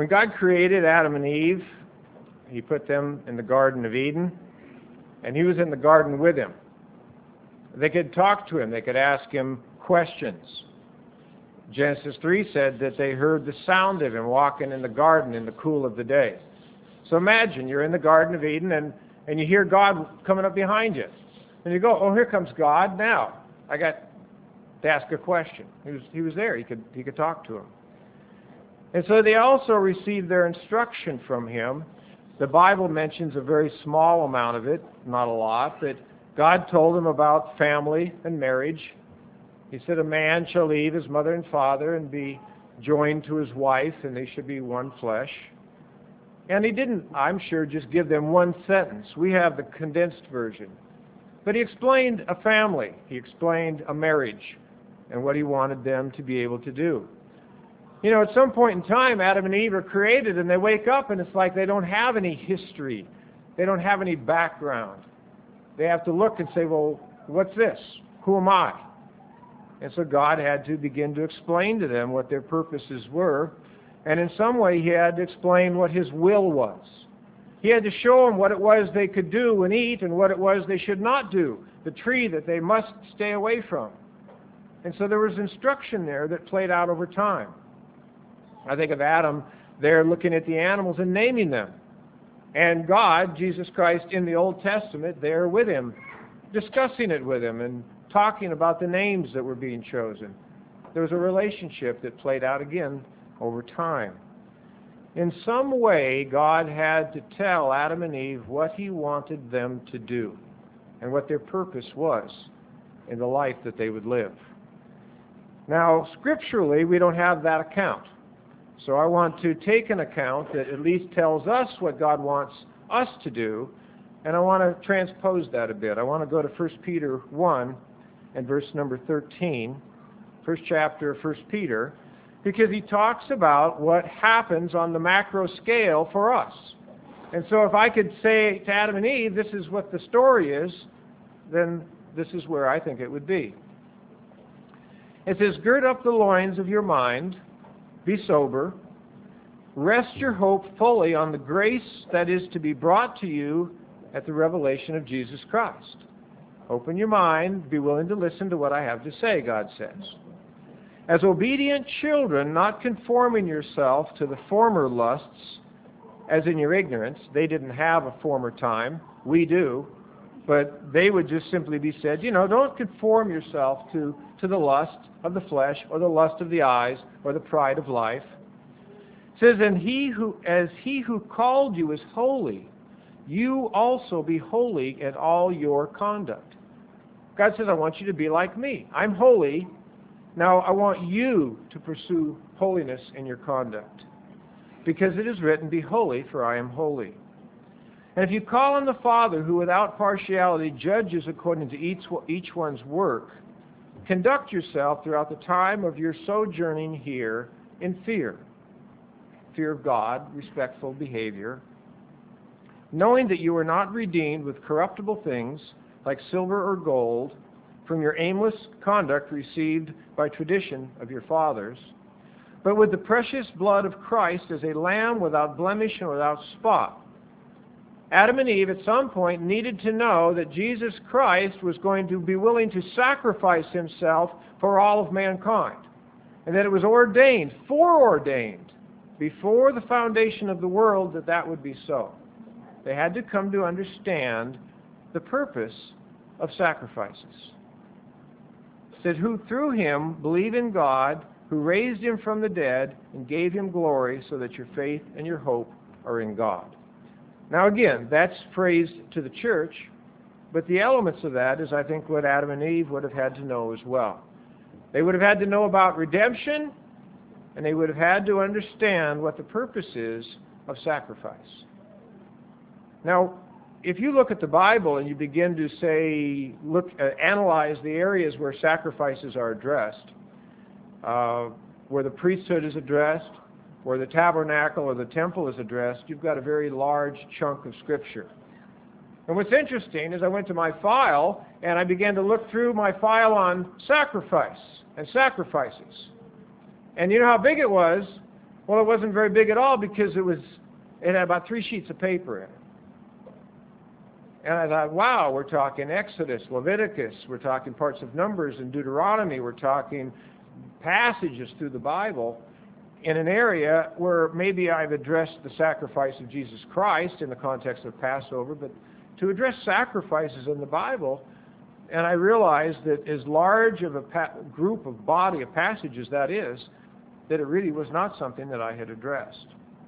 When God created Adam and Eve, He put them in the Garden of Eden, and He was in the garden with them. They could talk to Him. They could ask Him questions. Genesis 3 said that they heard the sound of Him walking in the garden in the cool of the day. So imagine you're in the Garden of Eden, and you hear God coming up behind you. And you go, oh, here comes God now. I got to ask a question. He was there. He could talk to Him. And so they also received their instruction from Him. The Bible mentions a very small amount of it, not a lot, but God told them about family and marriage. He said, a man shall leave his mother and father and be joined to his wife, and they should be one flesh. And He didn't, I'm sure, just give them one sentence. We have the condensed version. But He explained a family. He explained a marriage and what He wanted them to be able to do. You know, at some point in time, Adam and Eve are created, and they wake up, and it's like they don't have any history. They don't have any background. They have to look and say, well, what's this? Who am I? And so God had to begin to explain to them what their purposes were. And in some way, He had to explain what His will was. He had to show them what it was they could do and eat and what it was they should not do, the tree that they must stay away from. And so there was instruction there that played out over time. I think of Adam there looking at the animals and naming them. And God, Jesus Christ, in the Old Testament, there with him, discussing it with him and talking about the names that were being chosen. There was a relationship that played out again over time. In some way, God had to tell Adam and Eve what He wanted them to do and what their purpose was in the life that they would live. Now, scripturally, we don't have that account. So I want to take an account that at least tells us what God wants us to do, and I want to transpose that a bit. I want to go to 1 Peter 1 and verse number 13, first chapter of 1 Peter, because he talks about what happens on the macro scale for us. And so if I could say to Adam and Eve, this is what the story is, then this is where I think it would be. It says, gird up the loins of your mind, be sober, rest your hope fully on the grace that is to be brought to you at the revelation of Jesus Christ. Open your mind, be willing to listen to what I have to say, God says. As obedient children, not conforming yourself to the former lusts, as in your ignorance. They didn't have a former time. We do. But they would just simply be said, don't conform yourself to the lust of the flesh or the lust of the eyes or the pride of life. It says, and as he who called you is holy, you also be holy in all your conduct. God says, I want you to be like me. I'm holy. Now I want you to pursue holiness in your conduct. Because it is written, be holy, for I am holy. And if you call on the Father, who without partiality judges according to each one's work, conduct yourself throughout the time of your sojourning here in fear. Fear of God, respectful behavior, knowing that you are not redeemed with corruptible things like silver or gold from your aimless conduct received by tradition of your fathers, but with the precious blood of Christ as a lamb without blemish and without spot. Adam and Eve at some point needed to know that Jesus Christ was going to be willing to sacrifice Himself for all of mankind, and that it was foreordained before the foundation of the world that would be so. They had to come to understand the purpose of sacrifices. It said, who through Him believe in God, who raised Him from the dead and gave Him glory, so that your faith and your hope are in God. Now again, that's phrased to the church, but the elements of that is, I think, what Adam and Eve would have had to know as well. They would have had to know about redemption, and they would have had to understand what the purpose is of sacrifice. Now, if you look at the Bible and you begin to say, analyze the areas where sacrifices are addressed, where the priesthood is addressed, where the tabernacle or the temple is addressed, you've got a very large chunk of Scripture. And what's interesting is I went to my file and I began to look through my file on sacrifice and sacrifices. And you know how big it was? Well, it wasn't very big at all because it had about 3 sheets of paper in it. And I thought, wow, we're talking Exodus, Leviticus, we're talking parts of Numbers and Deuteronomy, we're talking passages through the Bible in an area where maybe I've addressed the sacrifice of Jesus Christ in the context of Passover, but to address sacrifices in the Bible, and I realized that as large of a group of body of passages that is, that it really was not something that I had addressed.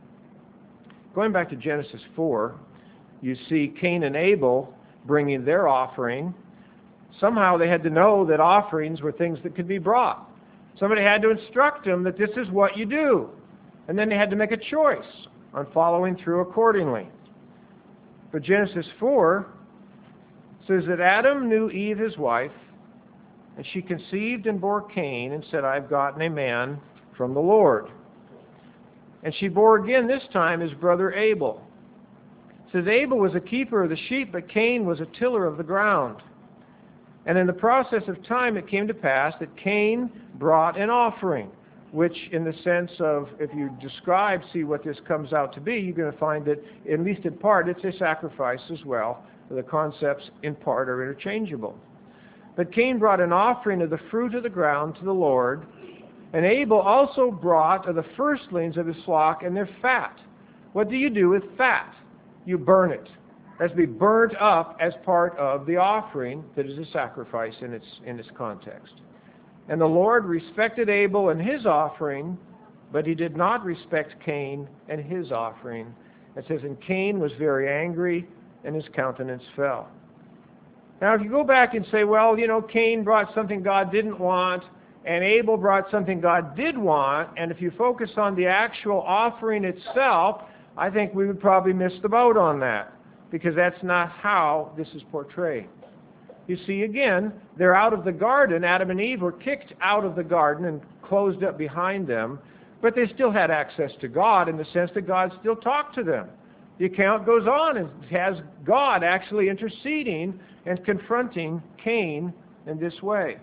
Going back to Genesis 4, you see Cain and Abel bringing their offering. Somehow they had to know that offerings were things that could be brought. Somebody had to instruct them that this is what you do. And then they had to make a choice on following through accordingly. But Genesis 4 says that Adam knew Eve his wife, and she conceived and bore Cain and said, I've gotten a man from the Lord. And she bore again this time his brother Abel. It says Abel was a keeper of the sheep, but Cain was a tiller of the ground. And in the process of time it came to pass that Cain brought an offering, which in the sense of, if you see what this comes out to be, you're going to find that, at least in part, it's a sacrifice as well. The concepts in part are interchangeable. But Cain brought an offering of the fruit of the ground to the Lord, and Abel also brought of the firstlings of his flock and their fat. What do you do with fat? You burn it. It has to be burnt up as part of the offering that is a sacrifice in its context. And the Lord respected Abel and his offering, but he did not respect Cain and his offering. It says, and Cain was very angry, and his countenance fell. Now, if you go back and say, well, Cain brought something God didn't want, and Abel brought something God did want, and if you focus on the actual offering itself, I think we would probably miss the boat on that, because that's not how this is portrayed. You see, again, they're out of the garden. Adam and Eve were kicked out of the garden and closed up behind them, but they still had access to God in the sense that God still talked to them. The account goes on and has God actually interceding and confronting Cain in this way.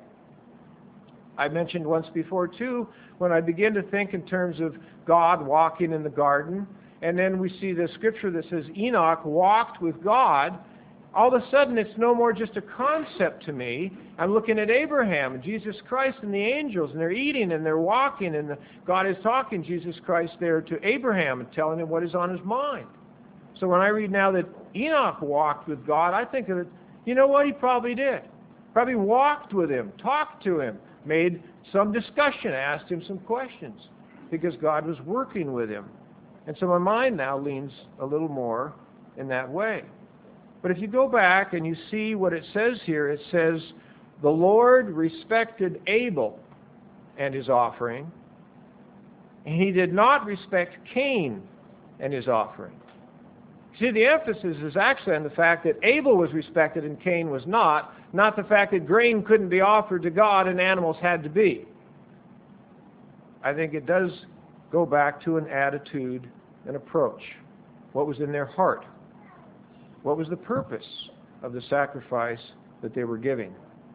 I mentioned once before, too, when I begin to think in terms of God walking in the garden, and then we see the scripture that says Enoch walked with God, all of a sudden it's no more just a concept to me. I'm looking at Abraham and Jesus Christ and the angels, and they're eating and they're walking, and God is talking, Jesus Christ, there to Abraham and telling him what is on his mind. So when I read now that Enoch walked with God, I think of it, you know what he probably did? Probably walked with him, talked to him, made some discussion, asked him some questions, because God was working with him. And so my mind now leans a little more in that way. But if you go back and you see what it says here, it says, the Lord respected Abel and his offering, and he did not respect Cain and his offering. See, the emphasis is actually on the fact that Abel was respected and Cain was not the fact that grain couldn't be offered to God and animals had to be. I think it does go back to an attitude, an approach. What was in their heart? What was the purpose of the sacrifice that they were giving?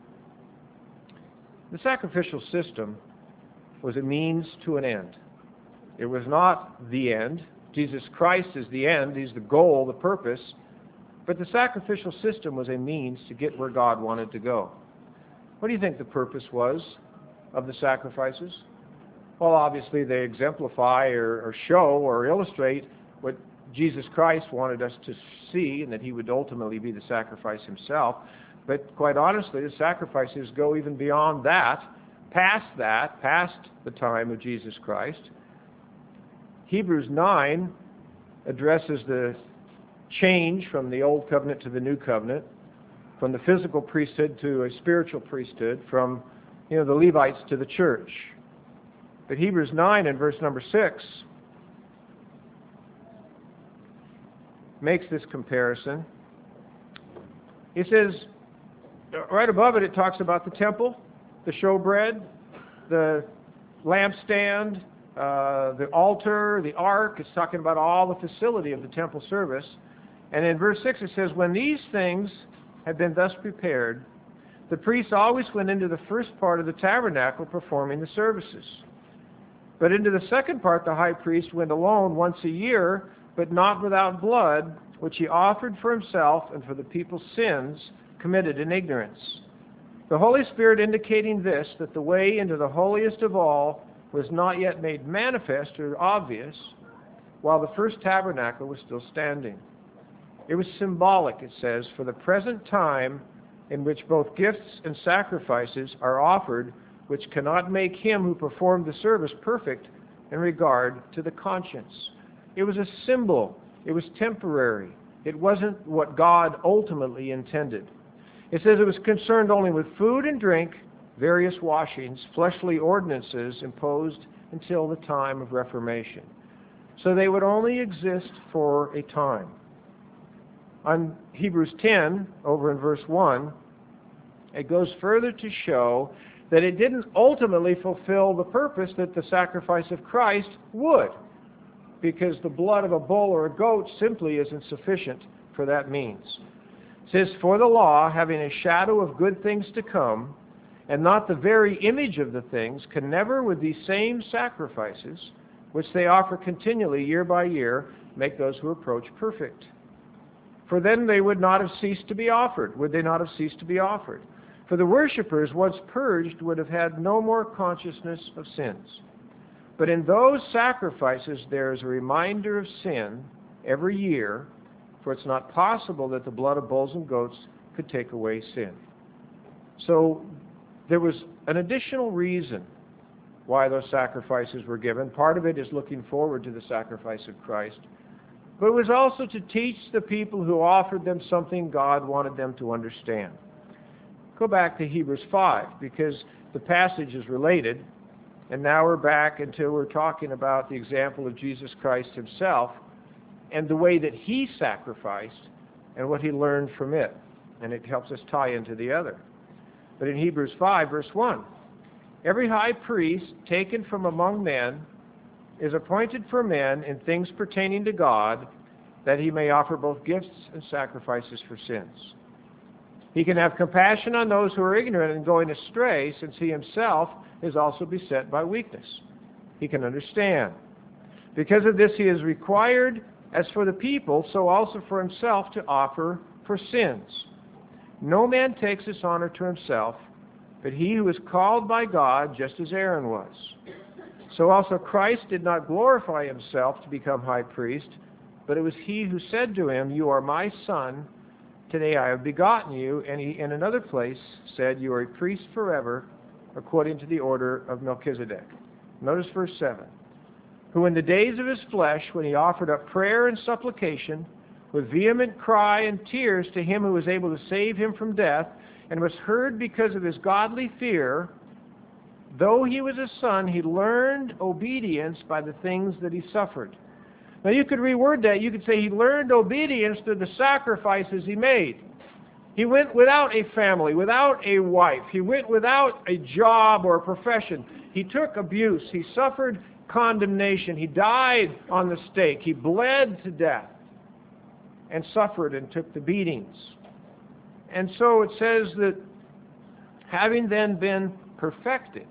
The sacrificial system was a means to an end. It was not the end. Jesus Christ is the end. He's the goal, the purpose. But the sacrificial system was a means to get where God wanted to go. What do you think the purpose was of the sacrifices? Well, obviously they exemplify or show or illustrate what Jesus Christ wanted us to see, and that he would ultimately be the sacrifice himself. But quite honestly, the sacrifices go even beyond that, past the time of Jesus Christ. Hebrews 9 addresses the change from the old covenant to the new covenant, from the physical priesthood to a spiritual priesthood, from the Levites to the church. But Hebrews 9 and verse number 6 makes this comparison. It says, right above it, it talks about the temple, the showbread, the lampstand, the altar, the ark. It's talking about all the facility of the temple service. And in verse 6 it says, when these things had been thus prepared, the priests always went into the first part of the tabernacle performing the services. But into the second part, the high priest went alone once a year, but not without blood, which he offered for himself and for the people's sins committed in ignorance. The Holy Spirit indicating this, that the way into the holiest of all was not yet made manifest or obvious, while the first tabernacle was still standing. It was symbolic, it says, for the present time in which both gifts and sacrifices are offered, which cannot make him who performed the service perfect in regard to the conscience. It was a symbol. It was temporary. It wasn't what God ultimately intended. It says it was concerned only with food and drink, various washings, fleshly ordinances imposed until the time of Reformation. So they would only exist for a time. On Hebrews 10, over in verse 1, it goes further to show that it didn't ultimately fulfill the purpose that the sacrifice of Christ would, because the blood of a bull or a goat simply isn't sufficient for that means. It says, for the law, having a shadow of good things to come, and not the very image of the things, can never with these same sacrifices, which they offer continually year by year, make those who approach perfect. For then they would not have ceased to be offered. Would they not have ceased to be offered? For the worshippers, once purged, would have had no more consciousness of sins. But in those sacrifices there is a reminder of sin every year, for it's not possible that the blood of bulls and goats could take away sin. So there was an additional reason why those sacrifices were given. Part of it is looking forward to the sacrifice of Christ. But it was also to teach the people who offered them something God wanted them to understand. Go back to Hebrews 5, because the passage is related, and now we're back until we're talking about the example of Jesus Christ himself and the way that he sacrificed and what he learned from it. And it helps us tie into the other. But in Hebrews 5, verse 1, every high priest taken from among men is appointed for men in things pertaining to God, that he may offer both gifts and sacrifices for sins. He can have compassion on those who are ignorant and going astray, since he himself is also beset by weakness. He can understand. Because of this he is required, as for the people, so also for himself, to offer for sins. No man takes this honor to himself, but he who is called by God, just as Aaron was. So also Christ did not glorify himself to become high priest, but it was he who said to him, you are my son, today I have begotten you. And he, in another place, said, you are a priest forever, according to the order of Melchizedek. Notice verse 7. Who in the days of his flesh, when he offered up prayer and supplication, with vehement cry and tears to him who was able to save him from death, and was heard because of his godly fear, though he was a son, he learned obedience by the things that he suffered. Now you could reword that. You could say he learned obedience through the sacrifices he made. He went without a family, without a wife. He went without a job or a profession. He took abuse. He suffered condemnation. He died on the stake. He bled to death and suffered and took the beatings. And so it says that having then been perfected,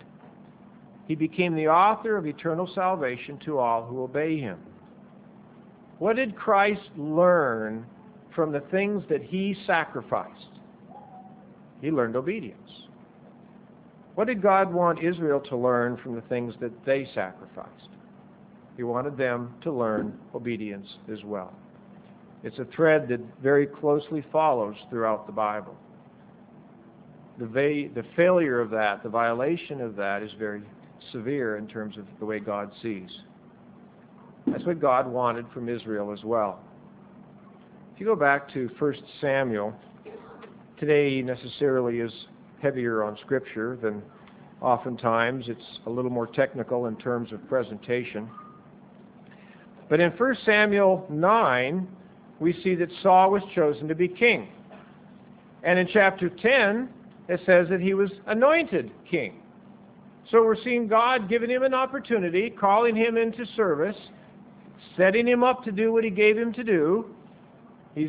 he became the author of eternal salvation to all who obey him. What did Christ learn from the things that he sacrificed? He learned obedience. What did God want Israel to learn from the things that they sacrificed? He wanted them to learn obedience as well. It's a thread that very closely follows throughout the Bible. The failure of that, the violation of that, is very severe in terms of the way God sees. That's what God wanted from Israel as well. If you go back to 1 Samuel, today necessarily is heavier on Scripture than oftentimes. It's a little more technical in terms of presentation. But in 1 Samuel 9, we see that Saul was chosen to be king. And in chapter 10, it says that he was anointed king. So we're seeing God giving him an opportunity, calling him into service, setting him up to do what he gave him to do. He's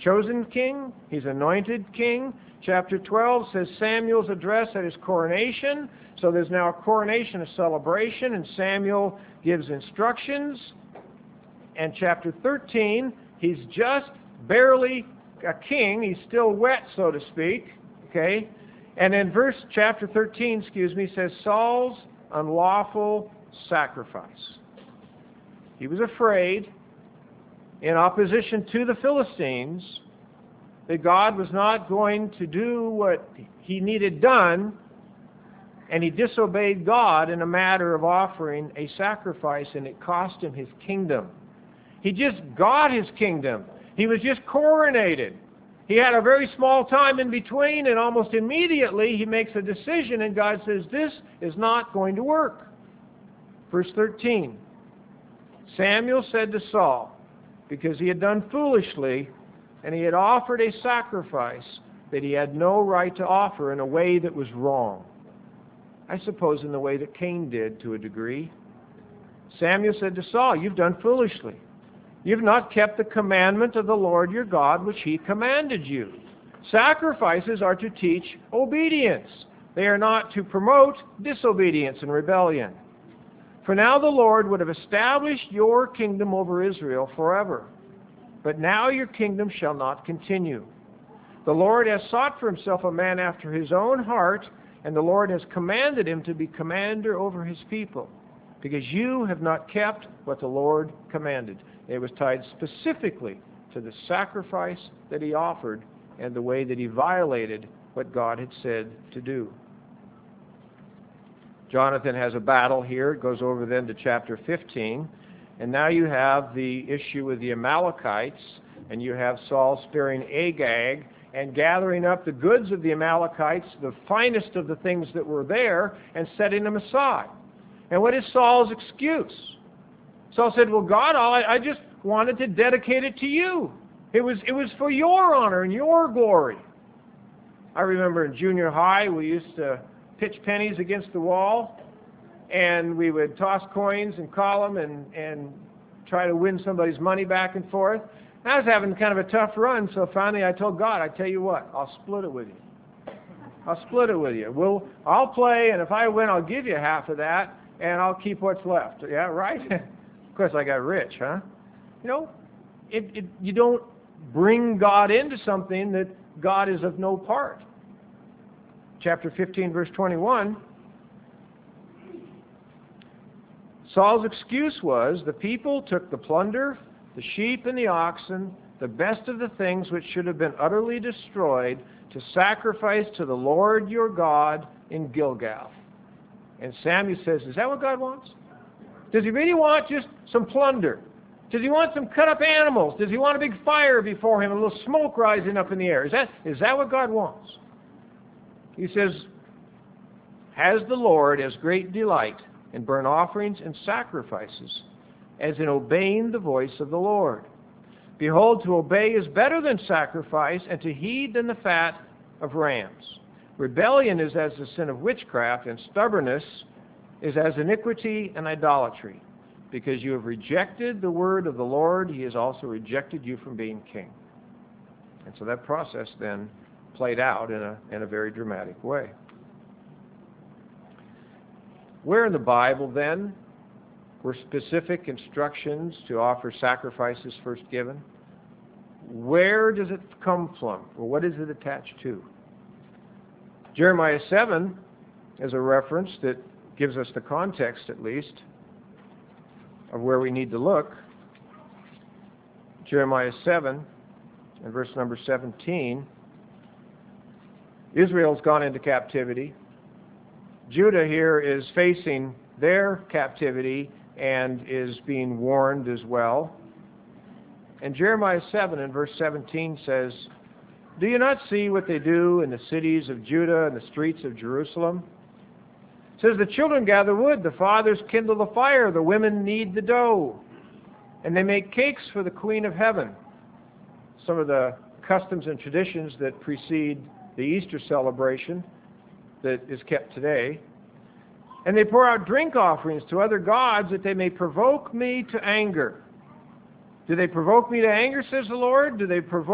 chosen king. He's anointed king. Chapter 12 says Samuel's address at his coronation. So there's now a coronation, a celebration, and Samuel gives instructions. And chapter 13, he's just barely a king. He's still wet, so to speak. Okay? And then chapter 13, says Saul's unlawful sacrifice. He was afraid, in opposition to the Philistines, that God was not going to do what he needed done, and he disobeyed God in a matter of offering a sacrifice, and it cost him his kingdom. He just got his kingdom. He was just coronated. He had a very small time in between, and almost immediately he makes a decision, and God says, this is not going to work. Verse 13, Samuel said to Saul, because he had done foolishly, and he had offered a sacrifice that he had no right to offer in a way that was wrong. I suppose in the way that Cain did to a degree. Samuel said to Saul, you've done foolishly. You've not kept the commandment of the Lord your God, which he commanded you. Sacrifices are to teach obedience. They are not to promote disobedience and rebellion. For now the Lord would have established your kingdom over Israel forever. But now your kingdom shall not continue. The Lord has sought for himself a man after his own heart, and the Lord has commanded him to be commander over his people, because you have not kept what the Lord commanded. It was tied specifically to the sacrifice that he offered and the way that he violated what God had said to do. Jonathan has a battle here. It goes over then to chapter 15. And now you have the issue with the Amalekites, and you have Saul sparing Agag and gathering up the goods of the Amalekites, the finest of the things that were there, and setting them aside. And what is Saul's excuse? Saul said, well, God, I just wanted to dedicate it to you. It was for your honor and your glory. I remember in junior high, we used to pitch pennies against the wall, and we would toss coins and call them and try to win somebody's money back and forth. And I was having kind of a tough run, so finally I told God, I tell you what, I'll split it with you. I'll split it with you. I'll play, and if I win, I'll give you half of that, and I'll keep what's left. Yeah, right? Of course, I got rich, huh? You know, you don't bring God into something that God is of no part. Chapter 15, verse 21, Saul's excuse was, the people took the plunder, the sheep and the oxen, the best of the things which should have been utterly destroyed, to sacrifice to the Lord your God in Gilgal. And Samuel says, is that what God wants? Does he really want just some plunder? Does he want some cut up animals? Does he want a big fire before him, a little smoke rising up in the air? Is that what God wants? He says, has the Lord as great delight in burnt offerings and sacrifices as in obeying the voice of the Lord? Behold, to obey is better than sacrifice, and to heed than the fat of rams. Rebellion is as the sin of witchcraft, and stubbornness is as iniquity and idolatry. Because you have rejected the word of the Lord, he has also rejected you from being king. And so that process then played out in a very dramatic way. Where in the Bible then were specific instructions to offer sacrifices first given? Where does it come from? Or what is it attached to? Jeremiah 7 is a reference that gives us the context, at least, of where we need to look. Jeremiah 7 and verse number 17. Israel's gone into captivity. Judah here is facing their captivity and is being warned as well. And Jeremiah 7 and verse 17 says, do you not see what they do in the cities of Judah and the streets of Jerusalem? It says, the children gather wood, the fathers kindle the fire, the women knead the dough, and they make cakes for the Queen of Heaven. Some of the customs and traditions that precede the Easter celebration that is kept today. And they pour out drink offerings to other gods that they may provoke me to anger. Do they provoke me to anger, says the Lord? Do they provoke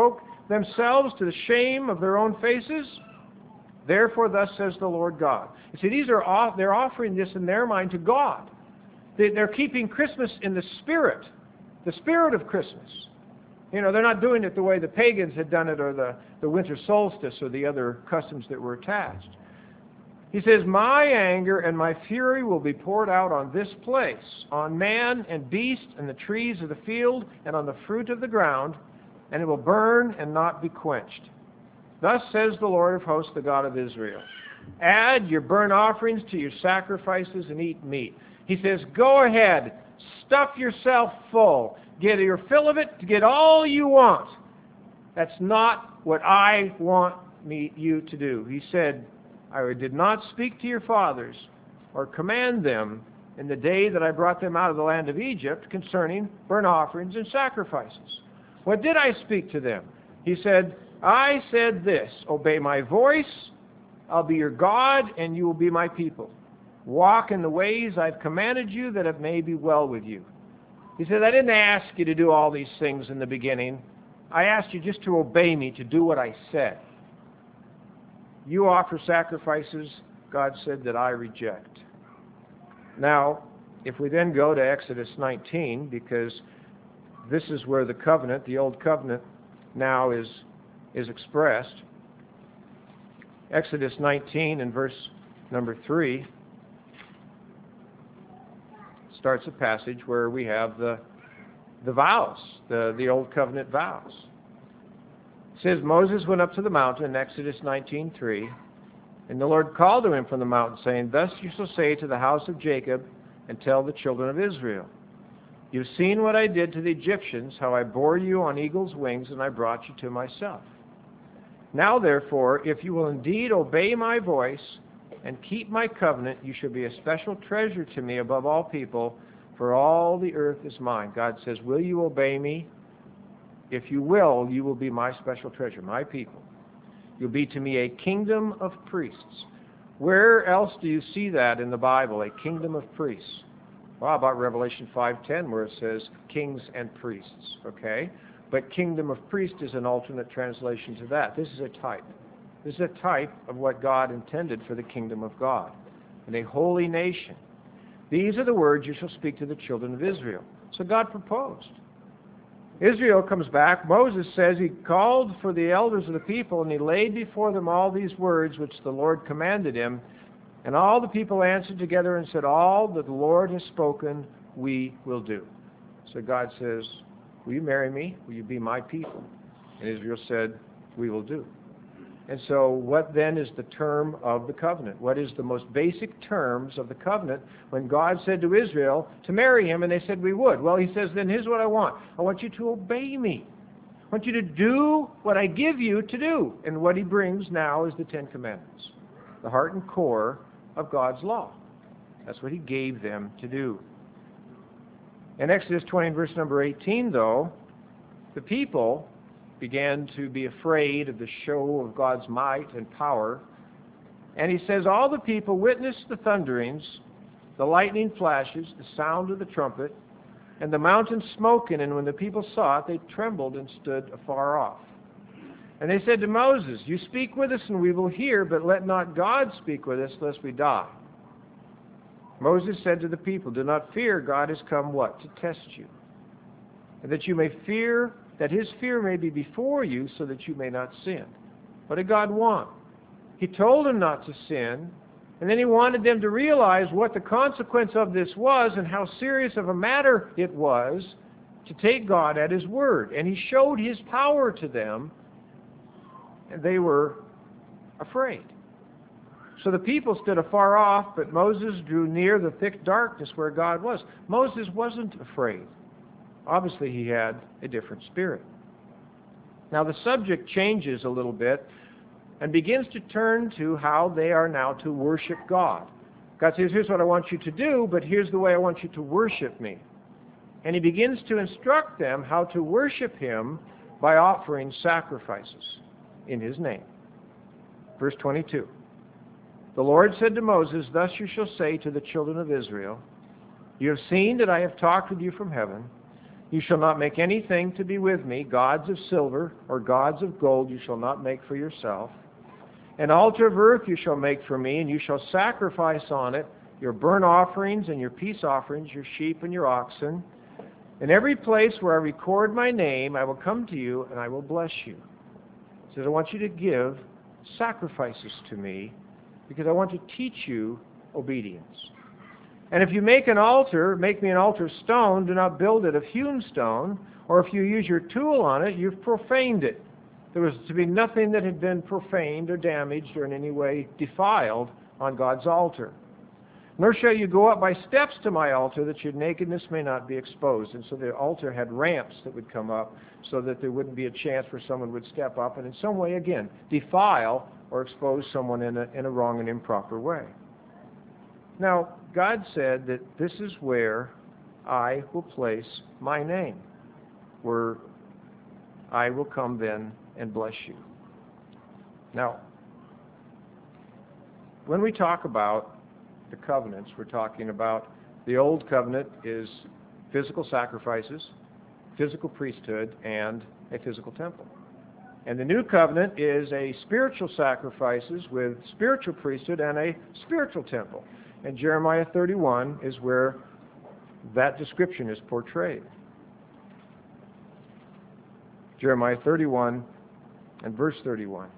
themselves to the shame of their own faces? Therefore, thus says the Lord God. You see, they're offering this in their mind to God. They're keeping Christmas in the spirit of Christmas. You know, they're not doing it the way the pagans had done it, or the winter solstice, or the other customs that were attached. He says, my anger and my fury will be poured out on this place, on man and beast and the trees of the field and on the fruit of the ground, and it will burn and not be quenched. Thus says the Lord of hosts, the God of Israel. Add your burnt offerings to your sacrifices and eat meat. He says, go ahead, stuff yourself full. Get your fill of it, get all you want. That's not what I want you to do. He said, I did not speak to your fathers or command them in the day that I brought them out of the land of Egypt concerning burnt offerings and sacrifices. What did I speak to them? He said, I said this, obey my voice, I'll be your God, and you will be my people. Walk in the ways I've commanded you, that it may be well with you. He said, I didn't ask you to do all these things in the beginning. I asked you just to obey me, to do what I said. You offer sacrifices, God said, that I reject. Now, if we then go to Exodus 19, because this is where the covenant, the old covenant, now is expressed. Exodus 19 and verse number 3 starts a passage where we have the vows, the old covenant vows. It says, Moses went up to the mountain in Exodus 19:3, and the Lord called to him from the mountain, saying, thus you shall say to the house of Jacob, and tell the children of Israel, you've seen what I did to the Egyptians, how I bore you on eagle's wings, and I brought you to myself. Now therefore, if you will indeed obey my voice and keep my covenant, you shall be a special treasure to me above all people, for all the earth is mine. God says, will you obey me? If you will, you will be my special treasure, my people. You'll be to me a kingdom of priests. Where else do you see that in the Bible, a kingdom of priests? Well, how about Revelation 5:10, where it says kings and priests, okay? But kingdom of priest is an alternate translation to that. This is a type. This is a type of what God intended for the kingdom of God, and a holy nation. These are the words you shall speak to the children of Israel. So God proposed. Israel comes back. Moses says he called for the elders of the people, and he laid before them all these words which the Lord commanded him. And all the people answered together and said, all that the Lord has spoken, we will do. So God says, will you marry me? Will you be my people? And Israel said, we will do. And so what then is the term of the covenant? What is the most basic terms of the covenant when God said to Israel to marry him, and they said we would? Well, he says, then here's what I want. I want you to obey me. I want you to do what I give you to do. And what he brings now is the Ten Commandments, the heart and core of God's law. That's what he gave them to do. In Exodus 20, verse number 18, though, the people began to be afraid of the show of God's might and power. And he says, all the people witnessed the thunderings, the lightning flashes, the sound of the trumpet, and the mountain smoking, and when the people saw it, they trembled and stood afar off. And they said to Moses, you speak with us and we will hear, but let not God speak with us, lest we die. Moses said to the people, do not fear, God has come what? To test you. And that you may fear, that his fear may be before you, so that you may not sin. What did God want? He told them not to sin, and then he wanted them to realize what the consequence of this was and how serious of a matter it was to take God at his word. And he showed his power to them, and they were afraid. So the people stood afar off, but Moses drew near the thick darkness where God was. Moses wasn't afraid. Obviously, he had a different spirit. Now, the subject changes a little bit and begins to turn to how they are now to worship God. God says, here's what I want you to do, but here's the way I want you to worship me. And he begins to instruct them how to worship him by offering sacrifices in his name. Verse 22. The Lord said to Moses, thus you shall say to the children of Israel, you have seen that I have talked with you from heaven. You shall not make anything to be with me, gods of silver or gods of gold you shall not make for yourself. An altar of earth you shall make for me, and you shall sacrifice on it your burnt offerings and your peace offerings, your sheep and your oxen. In every place where I record my name, I will come to you and I will bless you. He says, I want you to give sacrifices to me because I want to teach you obedience. And if you make an altar, make me an altar of stone, do not build it of hewn stone, or if you use your tool on it, you've profaned it. There was to be nothing that had been profaned or damaged or in any way defiled on God's altar. Nor shall you go up by steps to my altar, that your nakedness may not be exposed. And so the altar had ramps that would come up so that there wouldn't be a chance for someone would step up and in some way, again, defile or expose someone in a wrong and improper way. Now, God said that this is where I will place my name, where I will come then and bless you. Now, when we talk about the covenants, we're talking about the old covenant is physical sacrifices, physical priesthood, and a physical temple. And the new covenant is a spiritual sacrifices with spiritual priesthood and a spiritual temple. And Jeremiah 31 is where that description is portrayed. Jeremiah 31 and verse 31.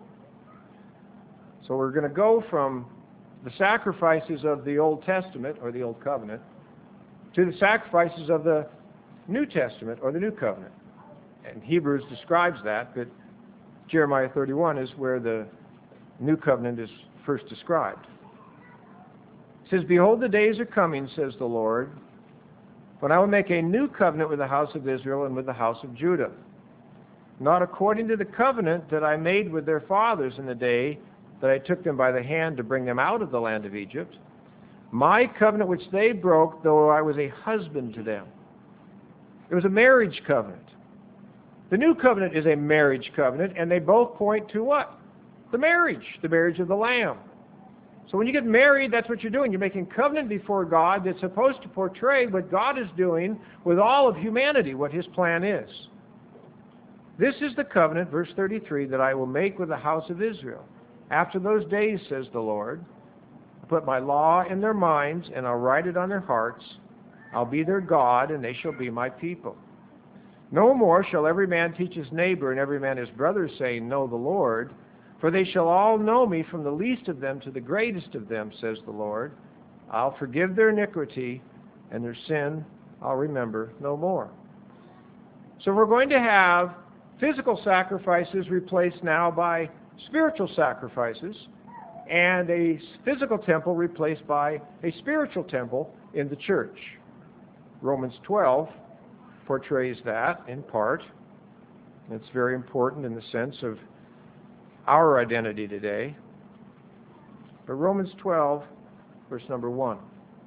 So we're going to go from the sacrifices of the Old Testament, or the Old Covenant, to the sacrifices of the New Testament, or the New Covenant. And Hebrews describes that, but Jeremiah 31 is where the New Covenant is first described. It says, Behold, the days are coming, says the Lord, when I will make a new covenant with the house of Israel and with the house of Judah, not according to the covenant that I made with their fathers in the day that I took them by the hand to bring them out of the land of Egypt, my covenant which they broke, though I was a husband to them. It was a marriage covenant. The new covenant is a marriage covenant, and they both point to what? The marriage of the Lamb. So when you get married, that's what you're doing. You're making covenant before God that's supposed to portray what God is doing with all of humanity, what His plan is. This is the covenant, verse 33, that I will make with the house of Israel. After those days, says the Lord, I'll put my law in their minds, and I'll write it on their hearts. I'll be their God, and they shall be my people. No more shall every man teach his neighbor and every man his brother, saying, Know the Lord. For they shall all know me, from the least of them to the greatest of them, says the Lord. I'll forgive their iniquity, and their sin I'll remember no more. So we're going to have physical sacrifices replaced now by spiritual sacrifices, and a physical temple replaced by a spiritual temple in the church. Romans 12 portrays that in part. It's very important in the sense of our identity today. But Romans 12, verse number 1,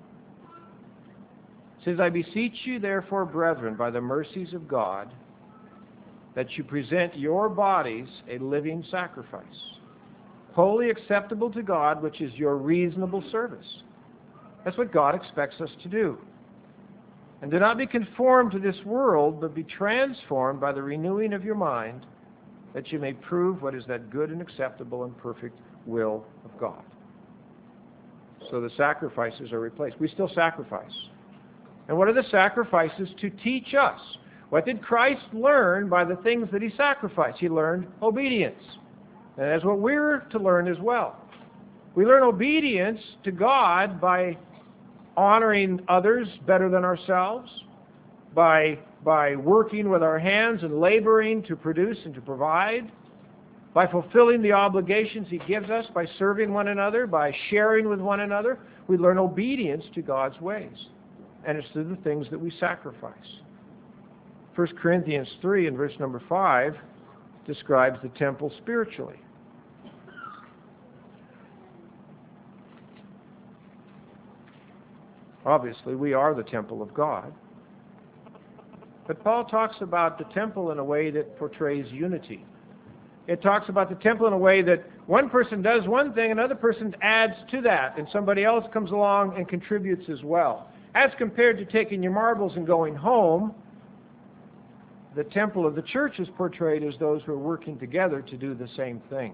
says, I beseech you, therefore, brethren, by the mercies of God, that you present your bodies a living sacrifice, wholly acceptable to God, which is your reasonable service. That's what God expects us to do. And do not be conformed to this world, but be transformed by the renewing of your mind, that you may prove what is that good and acceptable and perfect will of God. So the sacrifices are replaced. We still sacrifice. And what are the sacrifices to teach us? What did Christ learn by the things that He sacrificed? He learned obedience. And that's what we're to learn as well. We learn obedience to God by honoring others better than ourselves, by working with our hands and laboring to produce and to provide, by fulfilling the obligations He gives us, by serving one another, by sharing with one another. We learn obedience to God's ways. And it's through the things that we sacrifice. 1 Corinthians 3 and verse number 5 describes the temple spiritually. Obviously, we are the temple of God. But Paul talks about the temple in a way that portrays unity. It talks about the temple in a way that one person does one thing, another person adds to that, and somebody else comes along and contributes as well. As compared to taking your marbles and going home, the temple of the church is portrayed as those who are working together to do the same thing.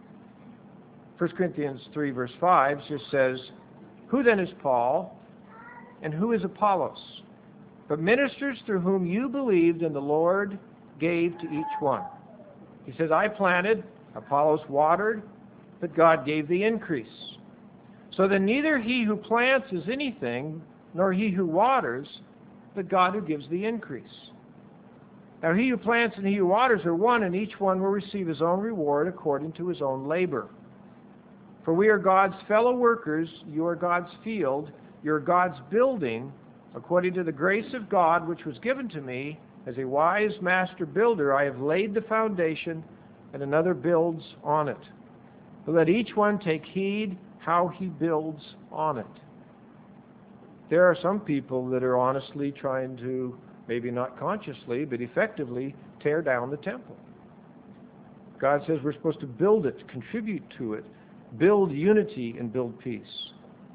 1 Corinthians 3 verse 5 just says, "Who then is Paul, and who is Apollos? But ministers through whom you believed and the Lord gave to each one." He says, "I planted, Apollos watered, but God gave the increase." So then neither he who plants is anything, nor he who waters, but God who gives the increase. Now he who plants and he who waters are one, and each one will receive his own reward according to his own labor. For we are God's fellow workers, you are God's field, you are God's building, according to the grace of God which was given to me. As a wise master builder, I have laid the foundation, and another builds on it. But let each one take heed how he builds on it. There are some people that are honestly trying to, maybe not consciously, but effectively tear down the temple. God says we're supposed to build it, contribute to it, build unity and build peace.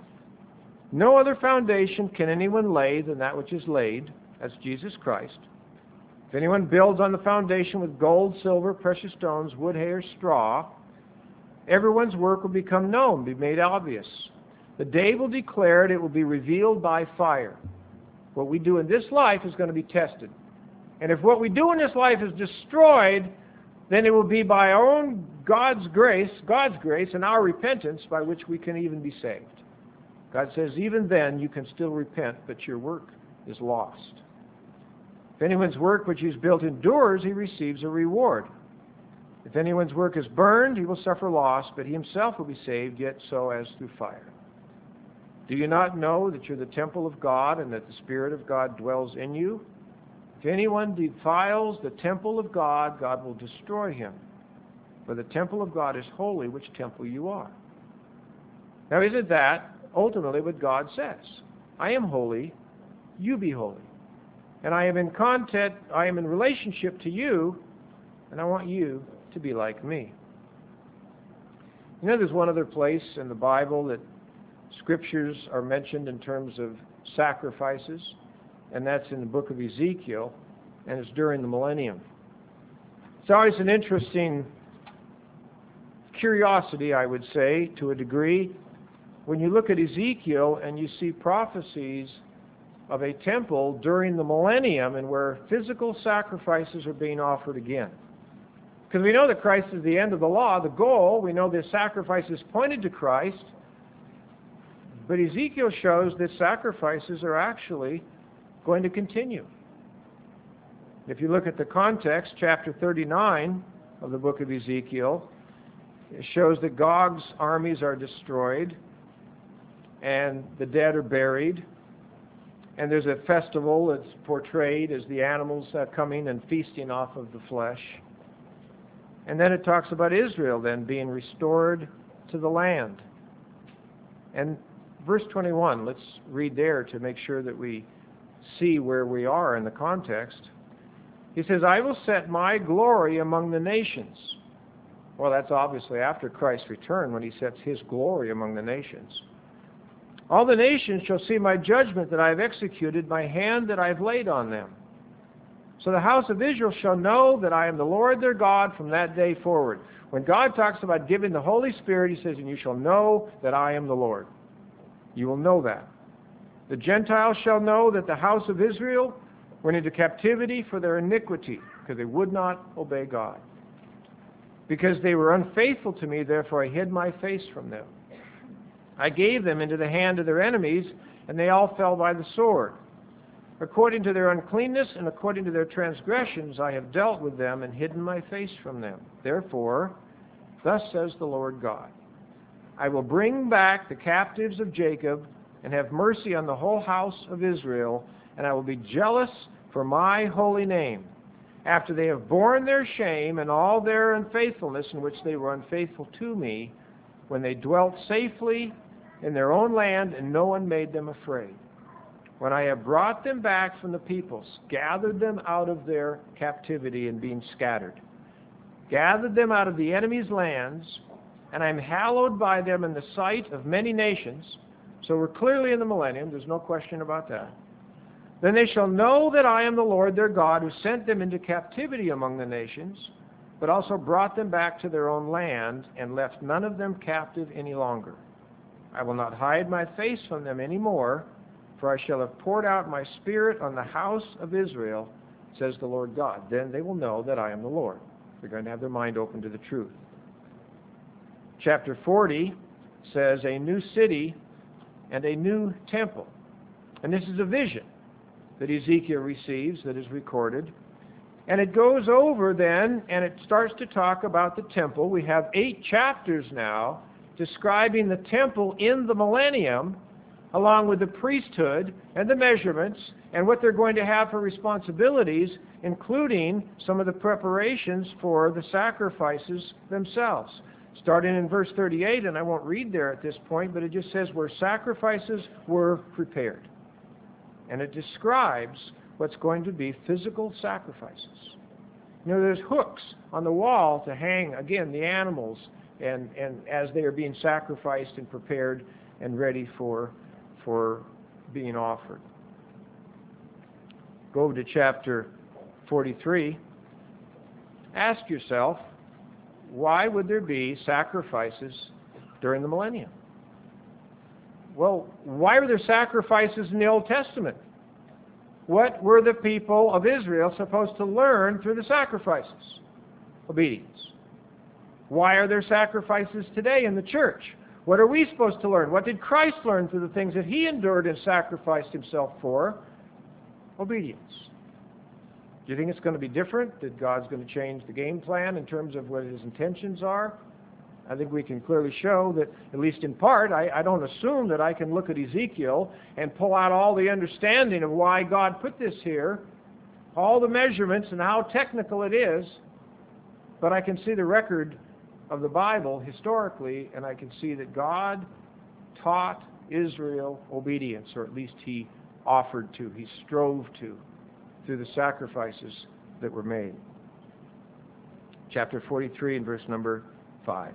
No other foundation can anyone lay than that which is laid, that's Jesus Christ. If anyone builds on the foundation with gold, silver, precious stones, wood, hay, or straw, everyone's work will become known, be made obvious. The day will declare it, it will be revealed by fire. What we do in this life is going to be tested. And if what we do in this life is destroyed, then it will be by our own God's grace and our repentance by which we can even be saved. God says even then you can still repent, but your work is lost. If anyone's work which he's built endures, he receives a reward. If anyone's work is burned, he will suffer loss, but he himself will be saved, yet so as through fire. Do you not know that you're the temple of God and that the Spirit of God dwells in you? If anyone defiles the temple of God, God will destroy him. For the temple of God is holy, which temple you are. Now isn't that ultimately what God says? I am holy, you be holy. And I am in relationship to you, and I want you to be like me. You know, there's one other place in the Bible that scriptures are mentioned in terms of sacrifices, and that's in the book of Ezekiel, and it's during the millennium. It's always an interesting curiosity, I would say, to a degree, when you look at Ezekiel and you see prophecies of a temple during the millennium and where physical sacrifices are being offered again. Because we know that Christ is the end of the law, the goal. We know the sacrifices pointed to Christ. But Ezekiel shows that sacrifices are actually going to continue. If you look at the context, chapter 39 of the book of Ezekiel, it shows that Gog's armies are destroyed and the dead are buried. And there's a festival that's portrayed as the animals coming and feasting off of the flesh. And then it talks about Israel then being restored to the land. And verse 21, let's read there to make sure that we see where we are in the context. He says, I will set my glory among the nations. Well, that's obviously after Christ's return when he sets his glory among the nations. All the nations shall see my judgment that I have executed, my hand that I have laid on them. So the house of Israel shall know that I am the Lord their God from that day forward. When God talks about giving the Holy Spirit, he says, and you shall know that I am the Lord. You will know that. The Gentiles shall know that the house of Israel went into captivity for their iniquity, because they would not obey God. Because they were unfaithful to me, therefore I hid my face from them. I gave them into the hand of their enemies, and they all fell by the sword. According to their uncleanness and according to their transgressions, I have dealt with them and hidden my face from them. Therefore, thus says the Lord God, I will bring back the captives of Jacob and have mercy on the whole house of Israel, and I will be jealous for my holy name, after they have borne their shame and all their unfaithfulness in which they were unfaithful to me, when they dwelt safely in their own land and no one made them afraid. When I have brought them back from the peoples, gathered them out of their captivity and being scattered, gathered them out of the enemy's lands, and I am hallowed by them in the sight of many nations. So we're clearly in the millennium, there's no question about that. Then they shall know that I am the Lord their God, who sent them into captivity among the nations, but also brought them back to their own land, and left none of them captive any longer. I will not hide my face from them any more, for I shall have poured out my Spirit on the house of Israel, says the Lord God. Then they will know that I am the Lord. They're going to have their mind open to the truth. Chapter 40 says a new city and a new temple. And this is a vision that Ezekiel receives that is recorded. And it goes over then, and it starts to talk about the temple. We have 8 chapters now describing the temple in the millennium, along with the priesthood and the measurements and what they're going to have for responsibilities, including some of the preparations for the sacrifices themselves. Starting in verse 38, and I won't read there at this point, but it just says where sacrifices were prepared. And it describes what's going to be physical sacrifices. You know, there's hooks on the wall to hang, again, the animals, and as they are being sacrificed and prepared and ready for being offered. Go over to chapter 43. Ask yourself, why would there be sacrifices during the millennium? Well, why were there sacrifices in the Old Testament? What were the people of Israel supposed to learn through the sacrifices? Obedience. Why are there sacrifices today in the church? What are we supposed to learn? What did Christ learn through the things that He endured and sacrificed Himself for? Obedience. Do you think it's going to be different? That God's going to change the game plan in terms of what His intentions are? I think we can clearly show that, at least in part, I don't assume that I can look at Ezekiel and pull out all the understanding of why God put this here, all the measurements and how technical it is, but I can see the record of the Bible historically, and I can see that God taught Israel obedience, or at least He offered to, He strove to, through the sacrifices that were made. Chapter 43 and verse number 5.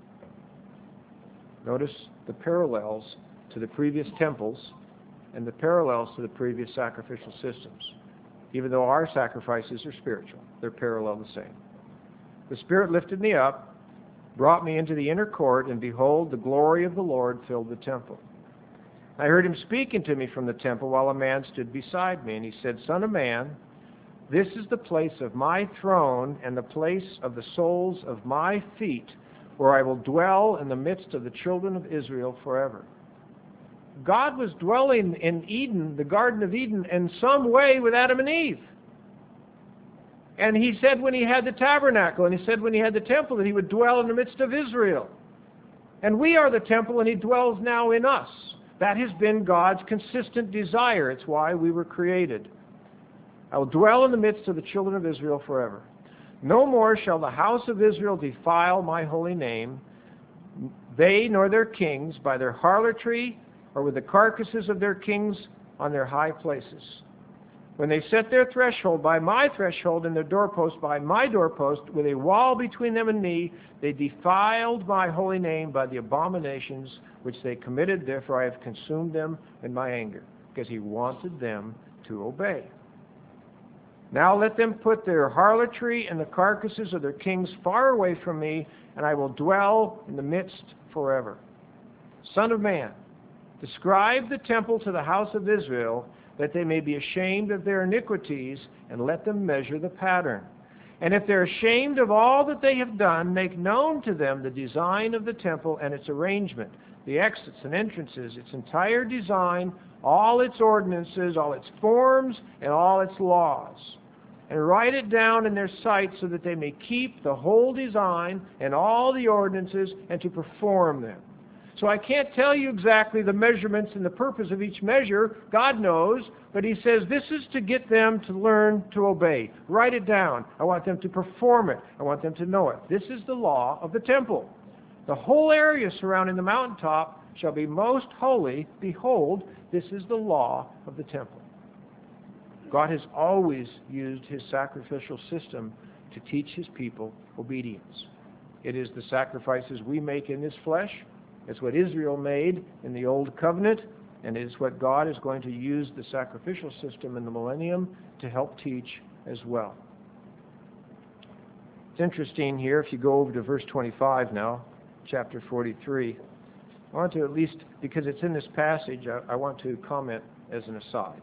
Notice the parallels to the previous temples and the parallels to the previous sacrificial systems. Even though our sacrifices are spiritual, they're parallel the same. The Spirit lifted me up, brought me into the inner court, and behold, the glory of the Lord filled the temple. I heard Him speaking to me from the temple while a man stood beside me, and He said, Son of man, this is the place of my throne and the place of the soles of my feet, where I will dwell in the midst of the children of Israel forever. God was dwelling in Eden, the Garden of Eden, in some way with Adam and Eve. And He said when He had the tabernacle, and He said when He had the temple, that He would dwell in the midst of Israel. And we are the temple, and He dwells now in us. That has been God's consistent desire. It's why we were created. I will dwell in the midst of the children of Israel forever. No more shall the house of Israel defile my holy name, they nor their kings, by their harlotry or with the carcasses of their kings on their high places. When they set their threshold by my threshold and their doorpost by my doorpost, with a wall between them and me, they defiled my holy name by the abominations which they committed. Therefore I have consumed them in my anger, because He wanted them to obey. Now let them put their harlotry and the carcasses of their kings far away from me, and I will dwell in the midst forever. Son of man, describe the temple to the house of Israel, that they may be ashamed of their iniquities, and let them measure the pattern. And if they're ashamed of all that they have done, make known to them the design of the temple and its arrangement, the exits and entrances, its entire design, all its ordinances, all its forms, and all its laws. And write it down in their sight, so that they may keep the whole design and all the ordinances, and to perform them. So I can't tell you exactly the measurements and the purpose of each measure. God knows, but He says this is to get them to learn to obey. Write it down. I want them to perform it. I want them to know it. This is the law of the temple. The whole area surrounding the mountaintop shall be most holy. Behold, this is the law of the temple. God has always used His sacrificial system to teach His people obedience. It is the sacrifices we make in this flesh. It's what Israel made in the Old Covenant, And it is what God is going to use the sacrificial system in the millennium to help teach as well. It's interesting here, if you go over to verse 25 now, chapter 43. I want to at least, because it's in this passage, I want to comment as an aside.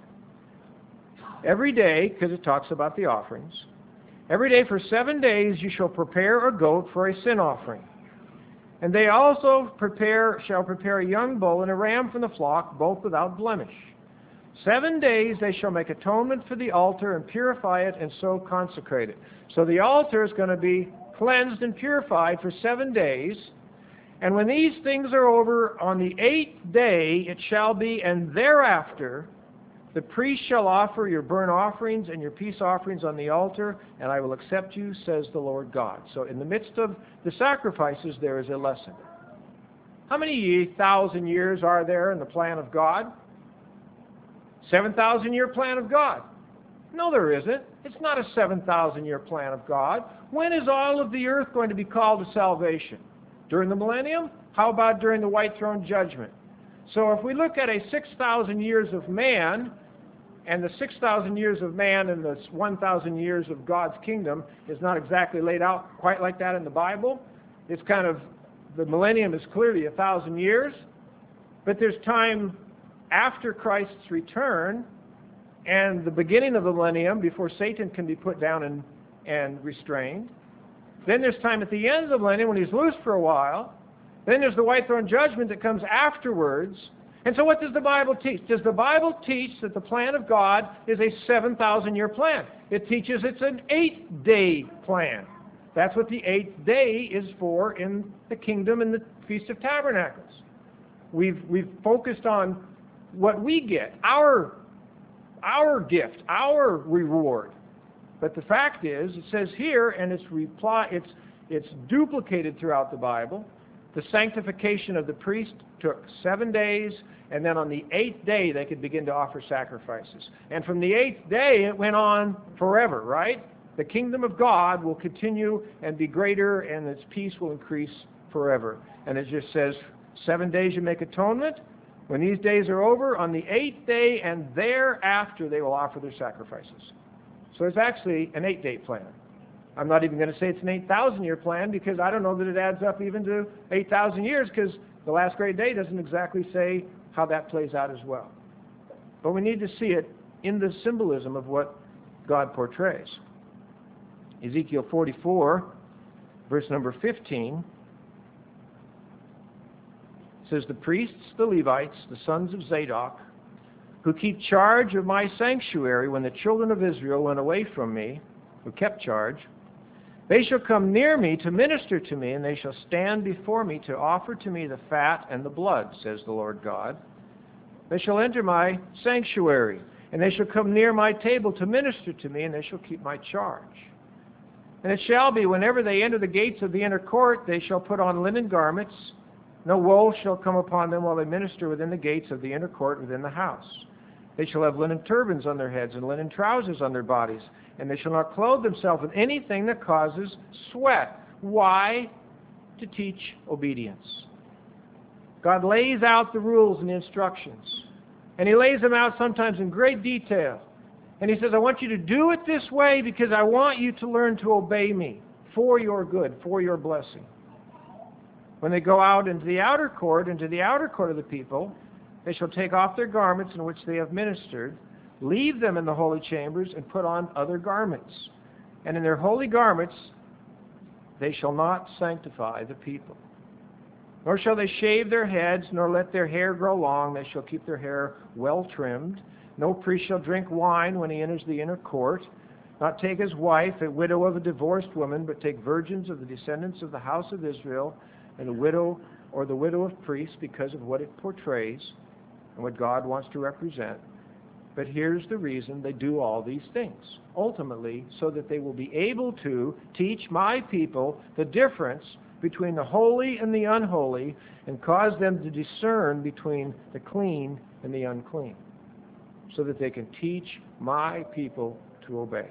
Every day, because it talks about the offerings, every day for 7 days you shall prepare a goat for a sin offering. And they also shall prepare a young bull and a ram from the flock, both without blemish. 7 days they shall make atonement for the altar and purify it and so consecrate it. So the altar is going to be cleansed and purified for 7 days. And when these things are over, on the 8th day it shall be, and thereafter the priest shall offer your burnt offerings and your peace offerings on the altar, and I will accept you, says the Lord God. So in the midst of the sacrifices, there is a lesson. How many 1,000 years are there in the plan of God? 7,000-year plan of God. No, there isn't. It's not a 7,000-year plan of God. When is all of the earth going to be called to salvation? During the millennium? How about during the white throne judgment? So if we look at a 6,000 years of man, and the 6,000 years of man and the 1,000 years of God's kingdom is not exactly laid out quite like that in the Bible. It's kind of, the millennium is clearly 1,000 years, but there's time after Christ's return and the beginning of the millennium before Satan can be put down and restrained. Then there's time at the end of the millennium when he's loose for a while. Then there's the white throne judgment that comes afterwards. And so what does the Bible teach? Does the Bible teach that the plan of God is a 7,000-year plan? It teaches it's an 8-day plan. That's what the 8th day is for in the kingdom and the Feast of Tabernacles. We've focused on what we get, our gift, our reward. But the fact is, it says here, and it's duplicated throughout the Bible, the sanctification of the priest took 7 days, and then on the 8th day they could begin to offer sacrifices. And from the 8th day it went on forever, right? The kingdom of God will continue and be greater, and its peace will increase forever. And it just says, 7 days you make atonement. When these days are over, on the 8th day and thereafter they will offer their sacrifices. So it's actually an 8-day plan. I'm not even going to say it's an 8,000-year plan, because I don't know that it adds up even to 8,000 years, because the last great day doesn't exactly say how that plays out as well. But we need to see it in the symbolism of what God portrays. Ezekiel 44, verse number 15, says, "The priests, the Levites, the sons of Zadok, who keep charge of my sanctuary when the children of Israel went away from me, who kept charge, they shall come near me to minister to me, and they shall stand before me to offer to me the fat and the blood, says the Lord God. They shall enter my sanctuary, and they shall come near my table to minister to me, and they shall keep my charge. And it shall be, whenever they enter the gates of the inner court, they shall put on linen garments. No woe shall come upon them while they minister within the gates of the inner court within the house. They shall have linen turbans on their heads and linen trousers on their bodies, and they shall not clothe themselves with anything that causes sweat." Why? To teach obedience. God lays out the rules and the instructions, and He lays them out sometimes in great detail. And He says, I want you to do it this way because I want you to learn to obey me for your good, for your blessing. When they go out into the outer court of the people, they shall take off their garments in which they have ministered, leave them in the holy chambers, and put on other garments. And in their holy garments they shall not sanctify the people. Nor shall they shave their heads, nor let their hair grow long. They shall keep their hair well trimmed. No priest shall drink wine when he enters the inner court, not take as wife a widow of a divorced woman, but take virgins of the descendants of the house of Israel, and the widow of priests, because of what it portrays and what God wants to represent. But here's the reason they do all these things. Ultimately, so that they will be able to teach my people the difference between the holy and the unholy, and cause them to discern between the clean and the unclean, so that they can teach my people to obey.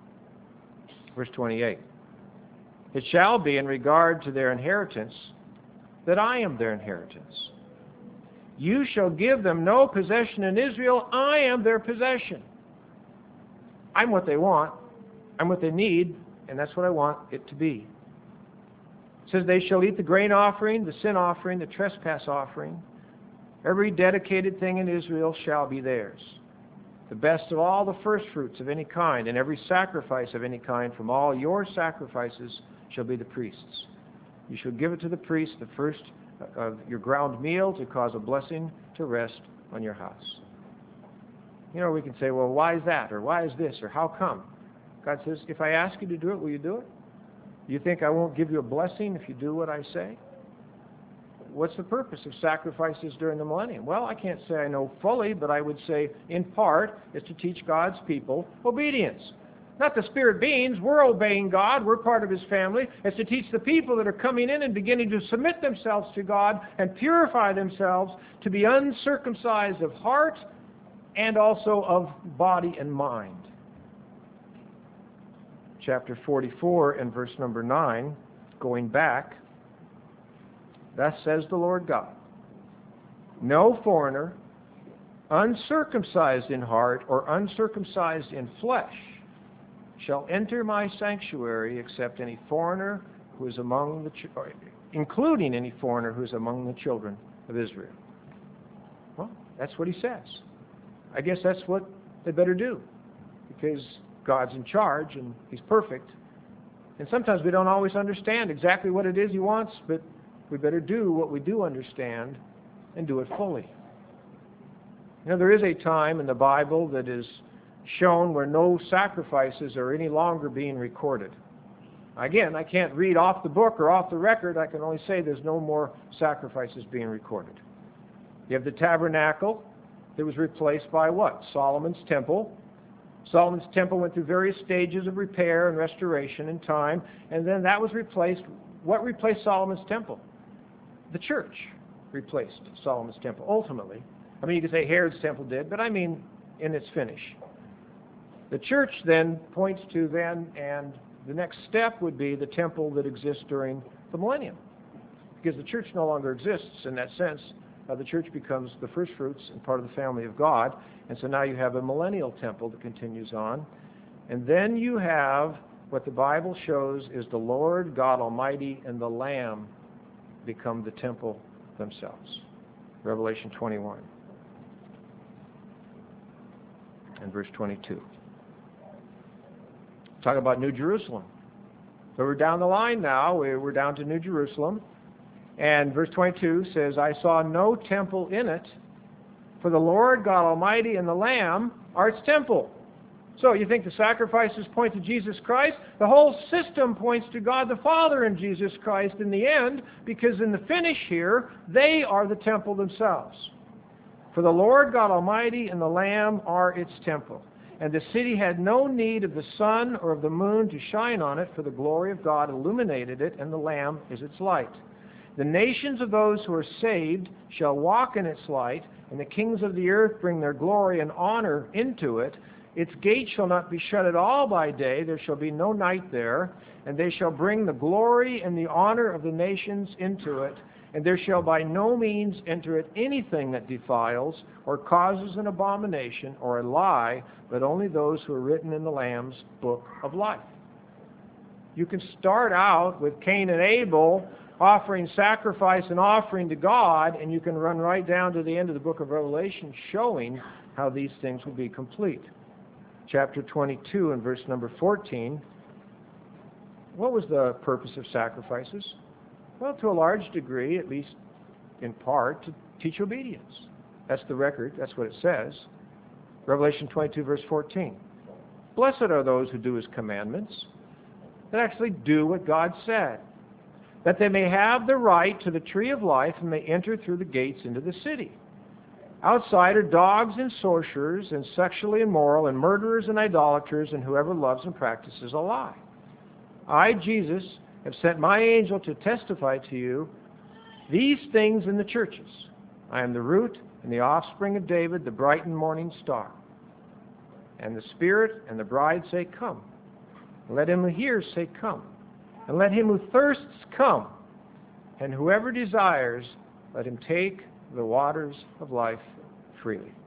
Verse 28. "It shall be in regard to their inheritance that I am their inheritance. You shall give them no possession in Israel. I am their possession. I'm what they want. I'm what they need, and that's what I want it to be. It says they shall eat the grain offering, the sin offering, the trespass offering. Every dedicated thing in Israel shall be theirs. The best of all the first fruits of any kind, and every sacrifice of any kind from all your sacrifices shall be the priest's. You shall give it to the priest, the first of your ground meal, to cause a blessing to rest on your house. You know, we can say, well, why is that? Or why is this? Or how come? God says, if I ask you to do it, will you do it? Do you think I won't give you a blessing if you do what I say? What's the purpose of sacrifices during the millennium? Well, I can't say I know fully, but I would say in part is to teach God's people obedience. Not the spirit beings. We're obeying God. We're part of His family. It's to teach the people that are coming in and beginning to submit themselves to God and purify themselves to be uncircumcised of heart and also of body and mind. Chapter 44 and verse number 9, going back, thus says the Lord God, no foreigner, uncircumcised in heart or uncircumcised in flesh, shall enter my sanctuary except any foreigner who is among including any foreigner who is among the children of Israel. Well, that's what He says. I guess that's what they better do, because God's in charge and He's perfect. And sometimes we don't always understand exactly what it is He wants, but we better do what we do understand and do it fully. You know, there is a time in the Bible that is shown where no sacrifices are any longer being recorded. Again, I can't read off the book or off the record. I can only say there's no more sacrifices being recorded. You have the tabernacle that was replaced by what? Solomon's temple. Solomon's temple went through various stages of repair and restoration in time, and then that was replaced. What replaced Solomon's temple? The church replaced Solomon's temple, ultimately. I mean, you could say Herod's temple did, but I mean in its finish. The church then points to then, and the next step would be the temple that exists during the millennium. Because the church no longer exists in that sense. The church becomes the first fruits and part of the family of God. And so now you have a millennial temple that continues on. And then you have what the Bible shows is the Lord God Almighty and the Lamb become the temple themselves. Revelation 21 and verse 22. Talk about New Jerusalem. So we're down the line now. We're down to New Jerusalem. And verse 22 says, I saw no temple in it, for the Lord God Almighty and the Lamb are its temple. So you think the sacrifices point to Jesus Christ? The whole system points to God the Father and Jesus Christ in the end, because in the finish here, they are the temple themselves. For the Lord God Almighty and the Lamb are its temple. And the city had no need of the sun or of the moon to shine on it, for the glory of God illuminated it, and the Lamb is its light. The nations of those who are saved shall walk in its light, and the kings of the earth bring their glory and honor into it. Its gates shall not be shut at all by day, there shall be no night there, and they shall bring the glory and the honor of the nations into it, and there shall by no means enter it anything that defiles, or causes an abomination, or a lie, but only those who are written in the Lamb's book of life. You can start out with Cain and Abel offering sacrifice and offering to God, and you can run right down to the end of the book of Revelation showing how these things will be complete. Chapter 22 and verse number 14. What was the purpose of sacrifices? Well, to a large degree, at least in part, to teach obedience. That's the record. That's what it says. Revelation 22 verse 14. Blessed are those who do His commandments, that actually do what God said, that they may have the right to the tree of life and may enter through the gates into the city. Outside are dogs and sorcerers and sexually immoral and murderers and idolaters and whoever loves and practices a lie. I, Jesus, have sent my angel to testify to you these things in the churches. I am the root and the offspring of David, the bright and morning star. And the Spirit and the bride say, come. Let him who hears say, come. And let him who thirsts come. And whoever desires, let him take the waters of life freely.